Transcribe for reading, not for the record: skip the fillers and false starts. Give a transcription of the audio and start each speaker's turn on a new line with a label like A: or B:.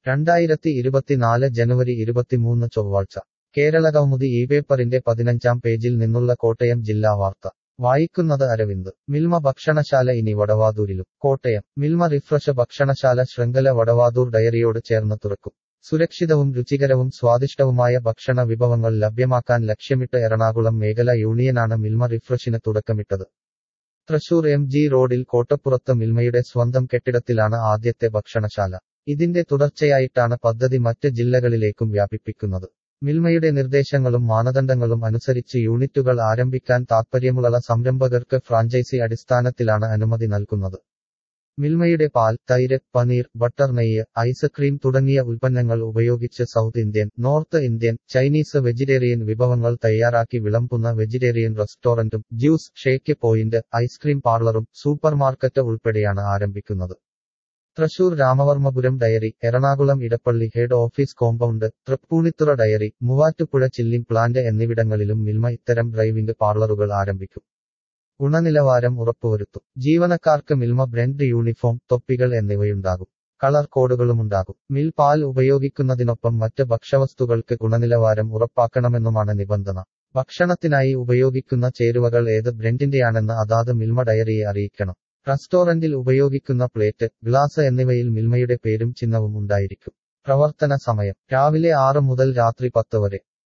A: 2024 ജനുവരി 23 ചൊവ്വാഴ്ച കേരളകൗമുദി പേപ്പറിന്റെ 15-ാം പേജിൽ നിന്നുള്ള കോട്ടയം ജില്ലാ വാർത്ത വായിക്കുന്നത് അരവിന്ദ്. മിൽമ ഭക്ഷണശാല ഇനി വടവാതൂരിലും. കോട്ടയം. മിൽമ റിഫ്രഷ് ഭക്ഷണശാല ശൃംഖല വടവാതൂർ ഡയറിയോട് ചേർന്ന് തുറക്കും. സുരക്ഷിതവും രുചികരവും സ്വാദിഷ്ടവുമായ ഭക്ഷണ വിഭവങ്ങൾ ലഭ്യമാക്കാൻ ലക്ഷ്യമിട്ട് എറണാകുളം മേഖല യൂണിയനാണ് മിൽമ റിഫ്രഷിന് തുടക്കമിട്ടത്. തൃശൂർ MG റോഡിൽ കോട്ടപ്പുറത്ത് മിൽമയുടെ സ്വന്തം കെട്ടിടത്തിലാണ് ആദ്യത്തെ ഭക്ഷണശാല. ഇതിന്റെ തുടർച്ചയായിട്ടാണ് പദ്ധതി മറ്റ് ജില്ലകളിലേക്കും വ്യാപിപ്പിക്കുന്നത്. മിൽമയുടെ നിർദ്ദേശങ്ങളും മാനദണ്ഡങ്ങളും അനുസരിച്ച് യൂണിറ്റുകൾ ആരംഭിക്കാൻ താൽപ്പര്യമുള്ള സംരംഭകർക്ക് ഫ്രാഞ്ചൈസി അടിസ്ഥാനത്തിലാണ് അനുമതി നൽകുന്നത്. മിൽമയുടെ പാൽ, തൈര്, പനീർ, ബട്ടർ, നെയ്യ്, ഐസ്ക്രീം തുടങ്ങിയ ഉൽപ്പന്നങ്ങൾ ഉപയോഗിച്ച് south Indian, north Indian, Chinese, vegetarian വിഭവങ്ങൾ തയ്യാറാക്കി വിളമ്പുന്ന വെജിറ്റേറിയൻ റെസ്റ്റോറന്റും ജ്യൂസ്, ഷേക്ക് പോയിന്റ്, ഐസ്ക്രീം പാർലറും സൂപ്പർമാർക്കറ്റ് ഉൾപ്പെടെയാണ് ആരംഭിക്കുന്നത്. Thrissur Ramavarmapuram dairy, Ernakulam Edappally head office compound, Tripunithura dairy, Muvattupuzha chilling plant എന്നിവിടങ്ങളിലും മിൽമ ഇത്തരം ഡ്രൈവിംഗ് പാർലറുകൾ ആരംഭിക്കും. ഗുണനിലവാരം ഉറപ്പുവരുത്തും. ജീവനക്കാർക്ക് മിൽമ ബ്രാൻഡ് യൂണിഫോം, തൊപ്പികൾ എന്നിവയുണ്ടാകും. കളർ കോഡുകളുമുണ്ടാകും. മിൽ പാൽ ഉപയോഗിക്കുന്നതിനൊപ്പം മറ്റ് ഭക്ഷ്യവസ്തുക്കൾക്ക് ഗുണനിലവാരം ഉറപ്പാക്കണമെന്നുമാണ് നിബന്ധന. ഭക്ഷണത്തിനായി ഉപയോഗിക്കുന്ന ചേരുവകൾ ഏത് ബ്രാൻഡിന്റെയാണെന്ന് അതാത് മിൽമ ഡയറിയെ അറിയിക്കണം. റെസ്റ്റോറന്റിൽ ഉപയോഗിക്കുന്ന പ്ലേറ്റ്, ഗ്ലാസ് എന്നിവയിൽ മിൽമയുടെ പേരും ചിഹ്നവും ഉണ്ടായിരിക്കും. പ്രവർത്തന സമയം രാവിലെ 6 മുതൽ രാത്രി 10 വരെ.